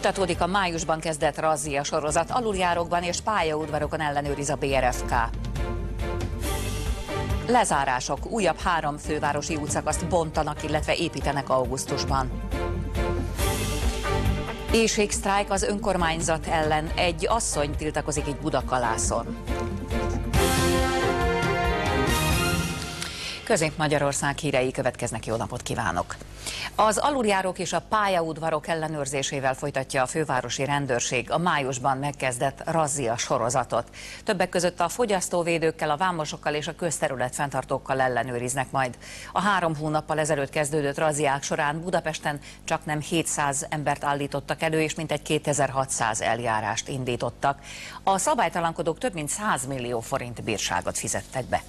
Folytatódik a májusban kezdett razzia sorozat. Aluljárókban és pályaudvarokon ellenőriz a BRFK. Lezárások. Újabb 3 fővárosi útszakaszt bontanak, illetve építenek augusztusban. Éhségsztrájk az önkormányzat ellen. Egy asszony tiltakozik egy Budakalászon. Közép-Magyarország hírei következnek, jó napot kívánok! Az aluljárók és a pályaudvarok ellenőrzésével folytatja a fővárosi rendőrség a májusban megkezdett razzia sorozatot. Többek között a fogyasztóvédőkkel, a vámosokkal és a közterületfenntartókkal ellenőriznek majd. A 3 hónappal ezelőtt kezdődött razziák során Budapesten csaknem 700 embert állítottak elő, és mintegy 2600 eljárást indítottak. A szabálytalankodók több mint 100 millió forint bírságot fizettek be.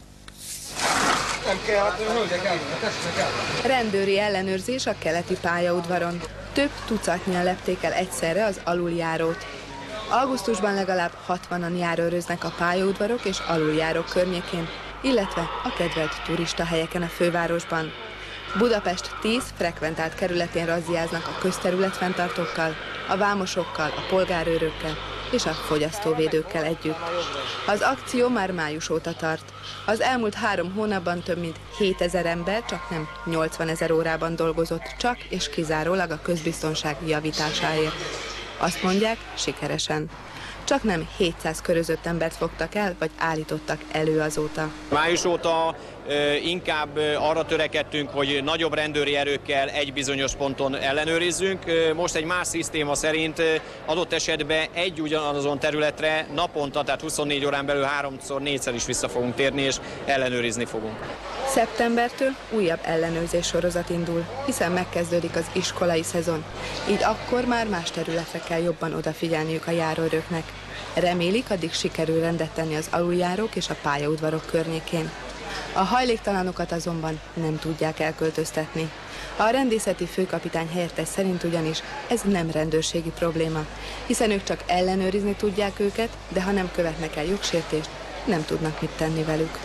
Rendőri ellenőrzés a keleti pályaudvaron. Több tucatnyian lepték el egyszerre az aluljárót. Augusztusban legalább 60-an járőröznek a pályaudvarok és aluljárók környékén, illetve a kedvelt turistahelyeken a fővárosban. Budapest 10 frekventált kerületén razziáznak a közterületfenntartókkal, a vámosokkal, a polgárőrökkel és a fogyasztóvédőkkel együtt. Az akció már május óta tart. Az elmúlt 3 hónapban több mint 7000 ember csaknem 80 000 órában dolgozott csak és kizárólag a közbiztonság javításáért. Azt mondják, sikeresen. Csaknem 700 körözött embert fogtak el, vagy állítottak elő azóta. Május óta inkább arra törekedtünk, hogy nagyobb rendőri erőkkel egy bizonyos ponton ellenőrizzünk. Most egy más szisztéma szerint adott esetben egy ugyanazon területre naponta, tehát 24 órán belül 3-4-szer is vissza fogunk térni, és ellenőrizni fogunk. Szeptembertől újabb ellenőrzés sorozat indul, hiszen megkezdődik az iskolai szezon. Így akkor már más területre kell jobban odafigyelniük a járőröknek. Remélik, addig sikerül rendet tenni az aluljárók és a pályaudvarok környékén. A hajléktalanokat azonban nem tudják elköltöztetni. A rendészeti főkapitány helyettes szerint ugyanis ez nem rendőrségi probléma, hiszen ők csak ellenőrizni tudják őket, de ha nem követnek el jogsértést, nem tudnak mit tenni velük.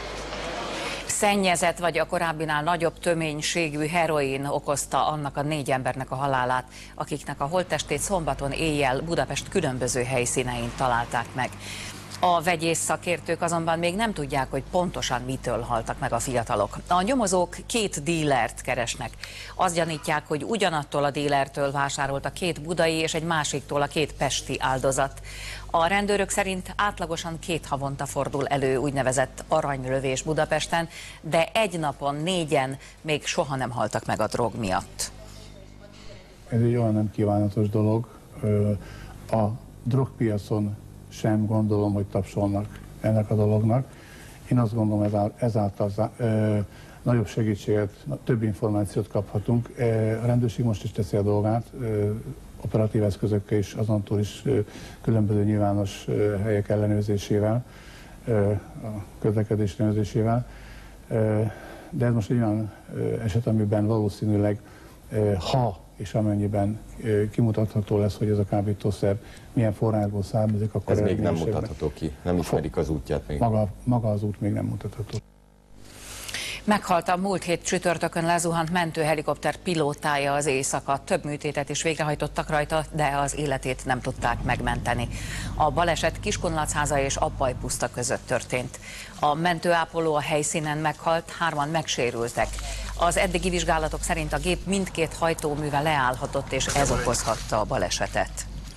Szennyezett vagy a korábbinál nagyobb töménységű heroin okozta annak a 4 embernek a halálát, akiknek a holttestét szombaton éjjel Budapest különböző helyszínein találták meg. A vegyész szakértők azonban még nem tudják, hogy pontosan mitől haltak meg a fiatalok. A nyomozók 2 dílert keresnek. Azt gyanítják, hogy ugyanattól a dílertől vásárolt a 2 budai és egy másiktól a 2 pesti áldozat. A rendőrök szerint átlagosan 2 havonta fordul elő úgynevezett aranylövés Budapesten, de egy napon 4-en még soha nem haltak meg a drog miatt. Ez egy olyan nem kívánatos dolog. A drogpiacon sem gondolom, hogy tapsolnak ennek a dolognak. Én azt gondolom, ezáltal nagyobb segítséget, több információt kaphatunk. A rendőrség most is teszi a dolgát, operatív eszközökkel is, azon túl is különböző nyilvános helyek ellenőrzésével, a közlekedés ellenőrzésével. De ez most egy olyan eset, amiben valószínűleg, ha és amennyiben kimutatható lesz, hogy ez a kábítószer milyen forrásból származik, akkor... Ez még nem mutatható ki, nem ismerik az útját még. Maga az út még nem mutatható. Meghalt a múlt hét csütörtökön lezuhant mentőhelikopter pilótája az éjszaka. Több műtétet is végrehajtottak rajta, de az életét nem tudták megmenteni. A baleset Kiskunlachháza és Abbajpuszta között történt. A mentőápoló a helyszínen meghalt, 3-an megsérültek. Az eddigi vizsgálatok szerint a gép mindkét hajtóműve leállhatott, és ez okozhatta a balesetet.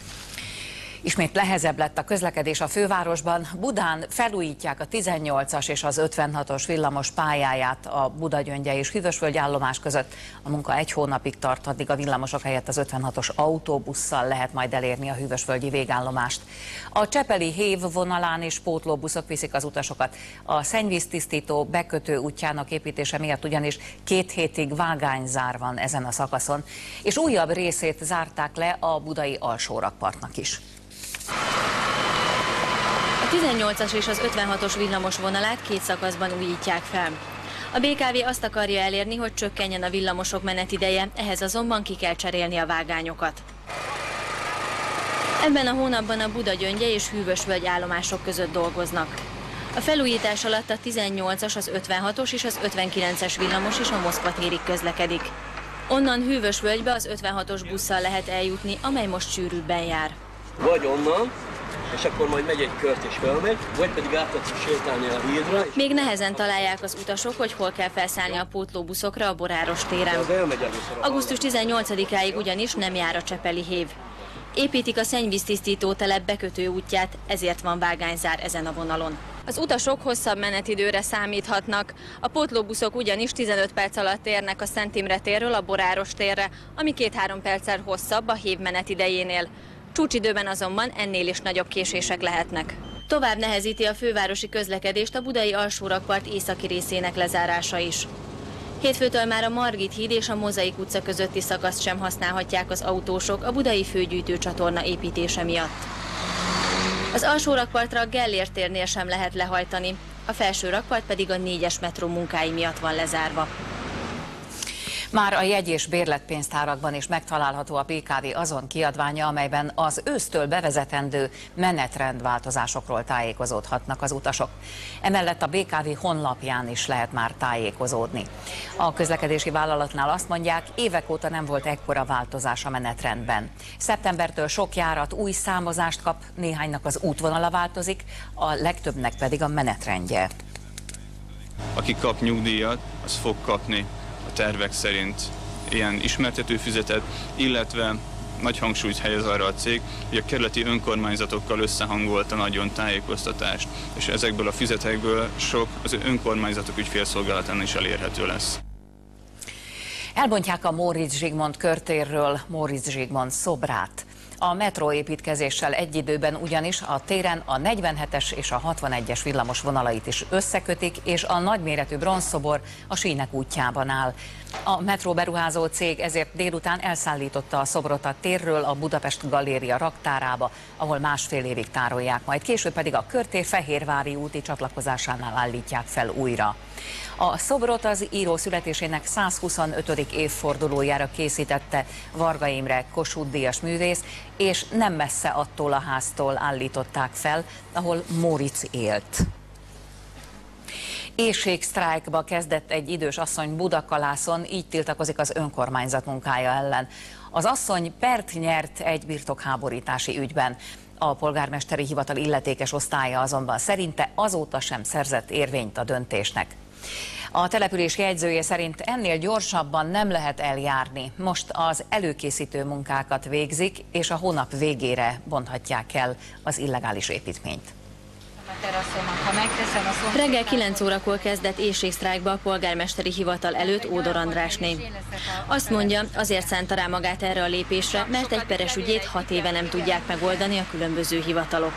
Ismét nehezebb lett a közlekedés a fővárosban. Budán felújítják a 18-as és az 56-os villamos pályáját a Budagyöngye és Hűvösvölgy állomás között. A munka 1 hónapig tart, addig a villamosok helyett az 56-os autóbusszal lehet majd elérni a hűvösvölgyi végállomást. A Csepeli Hév vonalán is pótlóbuszok viszik az utasokat. A szennyvíztisztító bekötő útjának építése miatt ugyanis 2 hétig vágányzár van ezen a szakaszon, és újabb részét zárták le a budai alsórakpartnak is. A 18-as és az 56-os villamos vonalát 2 szakaszban újítják fel. A BKV azt akarja elérni, hogy csökkenjen a villamosok menetideje, ehhez azonban ki kell cserélni a vágányokat. Ebben a hónapban a Budagyöngye és Hűvösvölgy állomások között dolgoznak. A felújítás alatt a 18-as, az 56-os és az 59-es villamos is a Moszkva térig közlekedik. Onnan Hűvösvölgybe az 56-os busszal lehet eljutni, amely most sűrűbben jár. Vagy onnan, és akkor majd megy egy kört és felmegy, vagy pedig át tudsz sétálni a hídra. Még nehezen találják az utasok, hogy hol kell felszállni a pótlóbuszokra a Boráros téren. Augusztus 18-áig ugyanis nem jár a csepeli hév. Építik a szennyvíztisztító telep bekötő útját, ezért van vágányzár ezen a vonalon. Az utasok hosszabb menetidőre számíthatnak. A pótlóbuszok ugyanis 15 perc alatt érnek a Szent Imre térről a Boráros térre, ami 2-3 perccel hosszabb a hév menetidejénél. Csúcsidőben azonban ennél is nagyobb késések lehetnek. Tovább nehezíti a fővárosi közlekedést a budai alsórakpart északi részének lezárása is. Hétfőtől már a Margit híd és a Mozaik utca közötti szakaszt sem használhatják az autósok a budai főgyűjtőcsatorna építése miatt. Az alsó rakpartra a Gellért térnél sem lehet lehajtani, a felső rakpart pedig a 4-es metró munkái miatt van lezárva. Már a jegy- és bérletpénztárakban is megtalálható a BKV azon kiadványa, amelyben az ősztől bevezetendő menetrendváltozásokról tájékozódhatnak az utasok. Emellett a BKV honlapján is lehet már tájékozódni. A közlekedési vállalatnál azt mondják, évek óta nem volt ekkora változás a menetrendben. Szeptembertől sok járat új számozást kap, néhánynak az útvonala változik, a legtöbbnek pedig a menetrendje. Aki kap nyugdíjat, az fog kapni a tervek szerint ilyen ismertetőfüzetet, illetve nagy hangsúlyt helyez arra a cég, hogy a kerületi önkormányzatokkal összehangolta nagyon tájékoztatást, és ezekből a füzetekből sok az önkormányzatok ügyfélszolgálatán is elérhető lesz. Elbontják a Móricz Zsigmond körtérről Móricz Zsigmond szobrát. A metróépítkezéssel egy időben ugyanis a téren a 47-es és a 61-es villamos vonalait is összekötik, és a nagyméretű bronzszobor a sínek útjában áll. A metróberuházó cég ezért délután elszállította a szobrot a térről a Budapest Galéria raktárába, ahol másfél évig tárolják, majd később pedig a körtér Fehérvári úti csatlakozásánál állítják fel újra. A szobrot az író születésének 125. évfordulójára készítette Varga Imre Kossuth-díjas művész, és nem messze attól a háztól állították fel, ahol Móricz élt. Éhségsztrájkba kezdett egy idős asszony Budakalászon, így tiltakozik az önkormányzat munkája ellen. Az asszony pert nyert egy birtokháborítási ügyben. A polgármesteri hivatal illetékes osztálya azonban szerinte azóta sem szerzett érvényt a döntésnek. A település jegyzője szerint ennél gyorsabban nem lehet eljárni. Most az előkészítő munkákat végzik, és a hónap végére bonthatják el az illegális építményt. Reggel 9 órakor kezdett éhségsztrájkba a polgármesteri hivatal előtt Ódor Andrásné. Azt mondja, azért szánta rá magát erre a lépésre, mert egy peres ügyét 6 éve nem tudják megoldani a különböző hivatalok.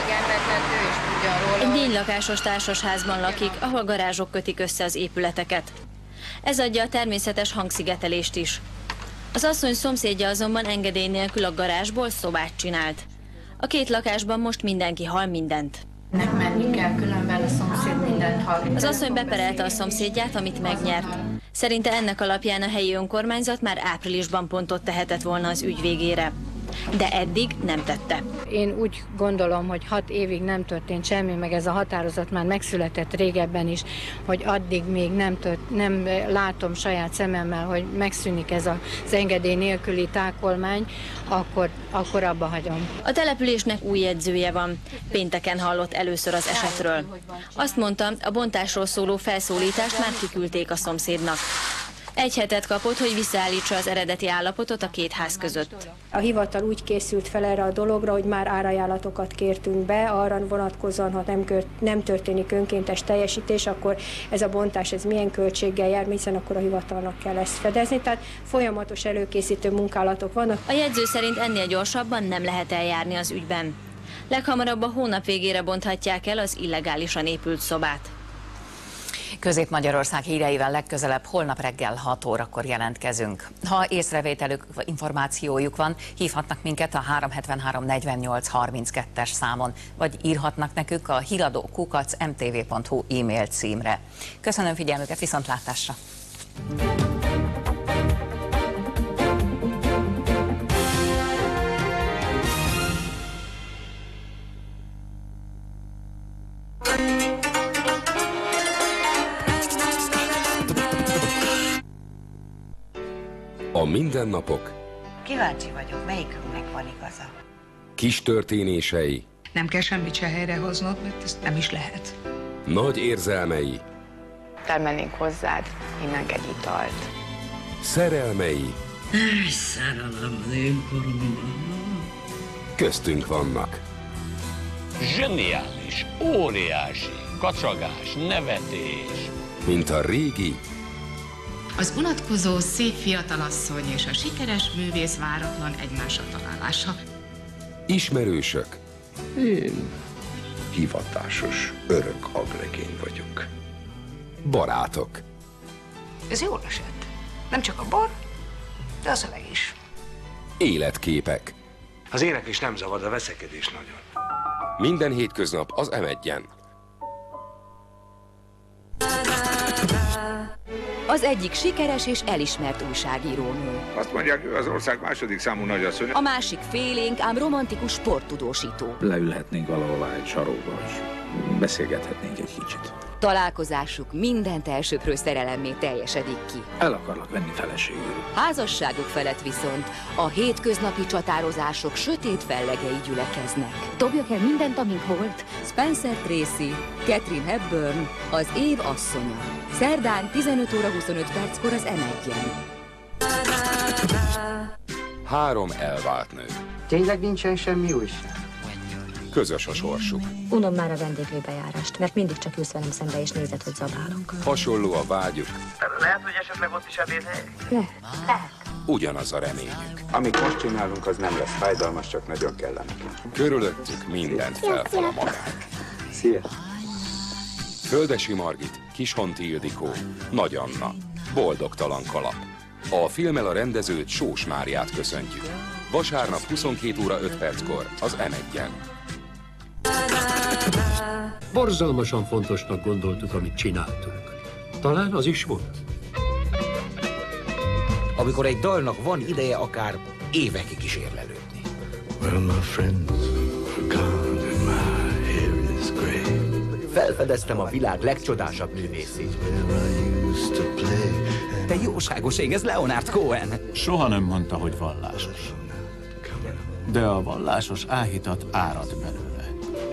Egy 4 lakásos társasházban lakik, ahol garázsok kötik össze az épületeket. Ez adja a természetes hangszigetelést is. Az asszony szomszédja azonban engedély nélkül a garázsból szobát csinált. A 2 lakásban most mindenki hall mindent. Menni kell, különben a szomszéd mindent hall. Az asszony beperelte a szomszédját, amit megnyert. Szerinte ennek alapján a helyi önkormányzat már áprilisban pontot tehetett volna az ügy végére. De eddig nem tette. Én úgy gondolom, hogy 6 évig nem történt semmi, meg ez a határozat már megszületett régebben is, hogy addig még nem látom saját szememmel, hogy megszűnik ez az engedély nélküli tákolmány, akkor abba hagyom. A településnek új jegyzője van. Pénteken hallott először az esetről. Azt mondta, a bontásról szóló felszólítást már kiküldték a szomszédnak. 1 hetet kapott, hogy visszaállítsa az eredeti állapotot a 2 ház között. A hivatal úgy készült fel erre a dologra, hogy már árajánlatokat kértünk be, arra vonatkozóan, ha nem történik önkéntes teljesítés, akkor ez a bontás milyen költséggel jár, hiszen akkor a hivatalnak kell ezt fedezni. Tehát folyamatos előkészítő munkálatok vannak. A jegyző szerint ennél gyorsabban nem lehet eljárni az ügyben. Leghamarabb a hónap végére bonthatják el az illegálisan épült szobát. Közép-Magyarország híreivel legközelebb holnap reggel 6 órakor jelentkezünk. Ha észrevételük vagy információjuk van, hívhatnak minket a 373 48 32-es számon, vagy írhatnak nekünk a híradó@mtv.hu e-mail címre. Köszönöm figyelmüket, viszontlátásra! mindennapok. Kíváncsi vagyok, melyikünknek van igaza. Kis történései. Nem kell semmit se helyrehoznod, mert ezt nem is lehet. Nagy érzelmei. Termelnénk hozzád innen egy italt. Szerelmei. Szerelem az én koromban. Köztünk vannak. Zseniális, óriási, kacsagás, nevetés. Mint a régi. Az unatkozó, szép fiatalasszony és a sikeres művész váratlan egymásra találása. Ismerősök. Én hivatásos, örök aglegény vagyok. Barátok. Ez jól esett. Nem csak a bor, de a szöveg is. Életképek. Az éneklés nem zavar, a veszekedés nagyon. Minden hétköznap az M1-en. Az egyik sikeres és elismert újságírónő. Azt mondják, ő az ország második számú nagyasszony. A másik félénk, ám romantikus sporttudósító. Leülhetnénk valahol egy sarokba, és beszélgethetnénk egy kicsit. Találkozásuk mindent elsöprő szerelemmé teljesedik ki. El akarlak venni feleségül. Házasságuk felett viszont a hétköznapi csatározások sötét fellegei gyülekeznek. Dobjak el mindent, amink volt. Spencer Tracy, Katharine Hepburn, az év asszonya. Szerdán 15 óra 25 perckor az M1-en. 3 elvált nő. Tényleg nincsen semmi újság? Közös a sorsuk. Unom már a vendéglébejárást, mert mindig csak ülsz velem szembe és nézed, hogy zabálok. Hasonló a vágyuk. Lehet, hogy esetleg ott is ebédhely? Lehet. Ugyanaz a reményük. Amit most csinálunk, az nem lesz fájdalmas, csak nagyon kellemes. Körülöttük mindent felfal a magák. Szia! Földesi Margit, Kishonti Ildikó, Nagy Anna, Boldogtalan kalap. A filmmel a rendezőt, Sós Máriát köszöntjük. Vasárnap 22 óra 5 perckor az M1-en. Borzalmasan fontosnak gondoltuk, amit csináltunk. Talán az is volt. Amikor egy dalnak van ideje akár évekig is érlelődni. Well, my friends are gone and my hair is gray. Felfedeztem a világ legcsodásabb művészét. Te jóságos ég, ez Leonard Cohen. Soha nem mondta, hogy vallásos. De a vallásos áhítat árad belőle.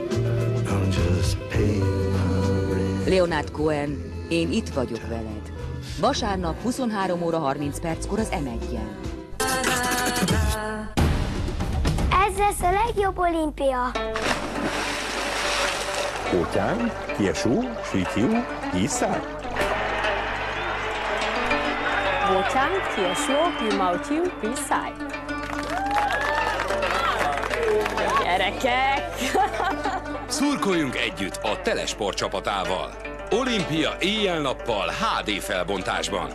Leonard Cohen, én itt vagyok veled. Vasárnap 23 óra 30 perckor az M1-en. Ez lesz a legjobb olimpia. Ótyán, kiesú, síkiú, iszár. Ótyán, kiesú, hűmautjú, iszár. Gyerekek! Szurkoljunk együtt a Telesport csapatával. Olimpia éjjel-nappal HD felbontásban.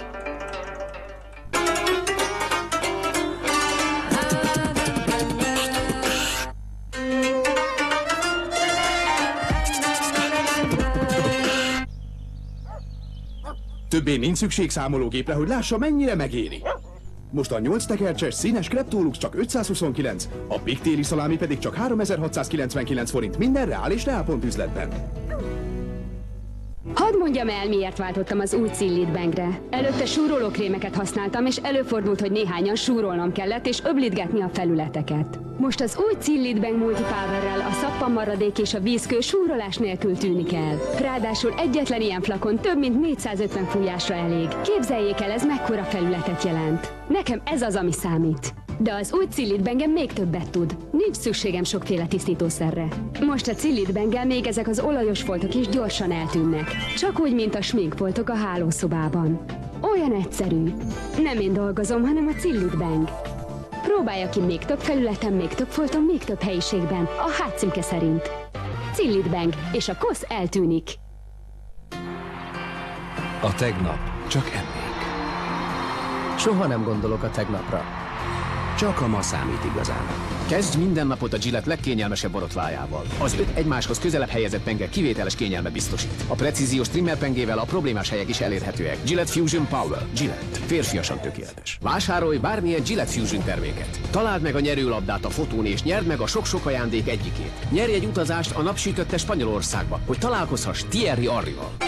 Többé nincs szükség számológépre, hogy lássa, mennyire megéri. Most a 8 tekercses színes Kreptólux csak 529, a piktéli szalámi pedig csak 3699 forint minden reál és reálpont üzletben. Hadd mondjam el, miért váltottam az új Cillit Bangre. Előtte súrolókrémeket használtam, és előfordult, hogy néhányan súrolnom kellett, és öblítgetni a felületeket. Most az új Cillit Bang Multipowerrel a szappanmaradék és a vízkő súrolás nélkül tűnik el. Ráadásul egyetlen ilyen flakon több mint 450 fújásra elég. Képzeljék el, ez mekkora felületet jelent. Nekem ez az, ami számít. De az új Cillit Bangem még többet tud. Nincs szükségem sokféle tisztítószerre. Most a Cillit Banggel még ezek az olajos foltok is gyorsan eltűnnek. Csak úgy, mint a sminkfoltok a hálószobában. Olyan egyszerű. Nem én dolgozom, hanem a Cillit Bang. Próbálja ki még több felületen, még több folton, még több helyiségben. A hátcímke szerint. Cillit Bang, és a kosz eltűnik. A tegnap csak emlék. Soha nem gondolok a tegnapra. Csak a ma számít igazán. Kezdj minden napot a Gillette legkényelmesebb borotvájával. Az 5 egymáshoz közelebb helyezett penge kivételes kényelmet biztosít. A precíziós trimmer pengével a problémás helyek is elérhetőek. Gillette Fusion Power. Gillette. Férfiasan tökéletes. Vásárolj bármilyen Gillette Fusion terméket. Találd meg a nyerőlabdát a fotón és nyerd meg a sok-sok ajándék egyikét. Nyerj egy utazást a napsütötte Spanyolországba, hogy találkozhass Thierry Henryval.